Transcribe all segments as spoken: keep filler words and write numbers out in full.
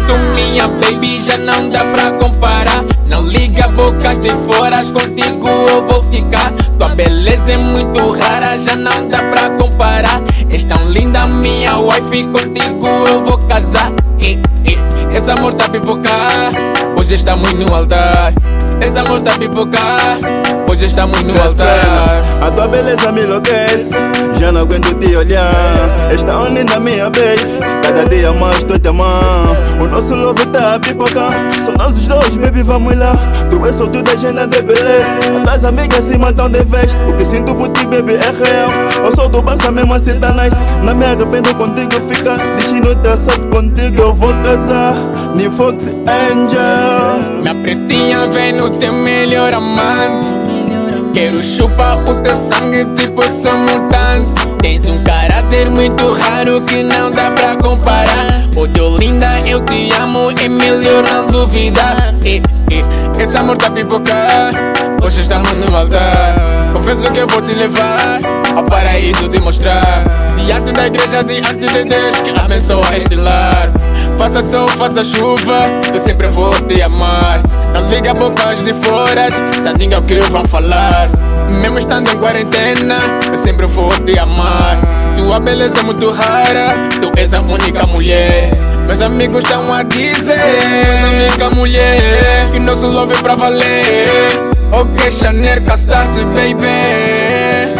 sinto minha baby, já não dá pra comparar. Não liga bocas de fora, contigo eu vou ficar. Tua beleza é muito rara, já não dá pra comparar. És tão linda minha wife, contigo eu vou casar. E, e, esse amor tá pipocar, hoje estamos no altar. Esse amor tá pipocar, hoje estamos no altar. A tua beleza me enlouquece, já não aguento te olhar. És tão linda minha baby, cada dia mais tô te amando. O nosso love tá a pipocar, só nós os dois baby, vamos lá. Tu és só tudo agenda de beleza, as tuas amigas se matam de vez. O que sinto por ti baby é real, eu sou do Barça mesmo assim tá nice. Não me arrependo contigo ficar, destino traçado contigo eu vou casar. New Fox Angel. Minha pretinha vem no teu melhor amante. Quero chupar o teu sangue tipo sou mutante. Tens um caráter muito raro que não dá pra comparar. Oh teu linda, eu te amo, é melhor não duvidar. E, e, esse amor tá pipocar, hoje estamos no altar. Confesso que eu vou te levar ao paraíso te mostrar. Diante da igreja, diante de Deus que abençoa este lar. Faça sol, faça chuva, eu sempre vou te amar. Não liga bocas de fora, se ninguém o que vão falar. Mesmo estando em quarentena, eu sempre vou te amar. Tua beleza é muito rara, tu és a única mulher. Meus amigos estão a dizer, és a única mulher, que nosso love é pra valer. Ok, Chanel, Castarte, baby.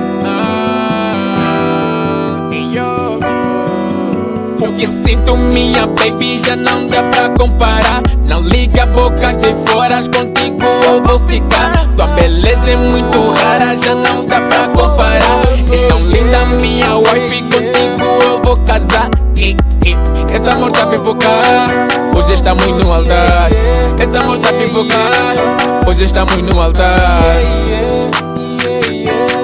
O que sinto minha baby, já não dá pra comparar. Não liga bocas de fora, contigo eu vou ficar. Tua beleza é muito rara, já não dá pra comparar. És tão linda minha wife, contigo eu vou casar. E, e, esse amor tá pipocar, hoje estamos no altar. Esse amor tá pipocar, hoje estamos no altar.